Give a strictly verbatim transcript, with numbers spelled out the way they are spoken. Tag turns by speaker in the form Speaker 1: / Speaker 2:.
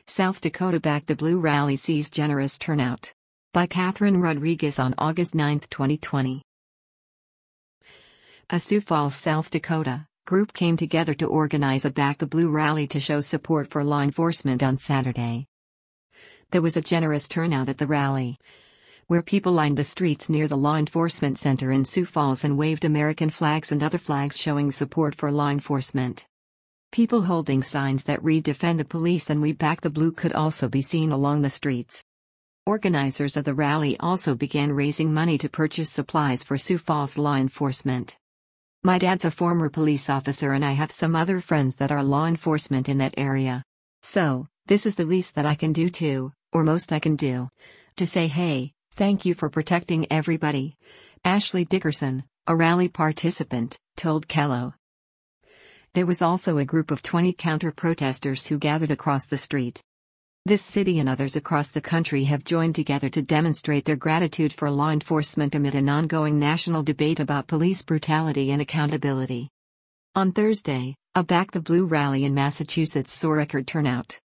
Speaker 1: South Dakota Back the Blue rally sees generous turnout. By Catherine Rodriguez on August ninth, twenty twenty. A Sioux Falls, South Dakota, group came together to organize a Back the Blue rally to show support for law enforcement on Saturday. There was a generous turnout at the rally, where people lined the streets near the law enforcement center in Sioux Falls and waved American flags and other flags showing support for law enforcement. People holding signs that read "Defend the Police" and "We Back the Blue" could also be seen along the streets. Organizers of the rally also began raising money to purchase supplies for Sioux Falls law enforcement. My dad's a former police officer and I have some other friends that are law enforcement in that area. So, this is the least that I can do to, or most I can do, to say hey, thank you for protecting everybody. Ashley Dickerson, a rally participant, told Kello. There was also a group of twenty counter-protesters who gathered across the street. This city and others across the country have joined together to demonstrate their gratitude for law enforcement amid an ongoing national debate about police brutality and accountability. On Thursday, a Back the Blue rally in Massachusetts saw record turnout.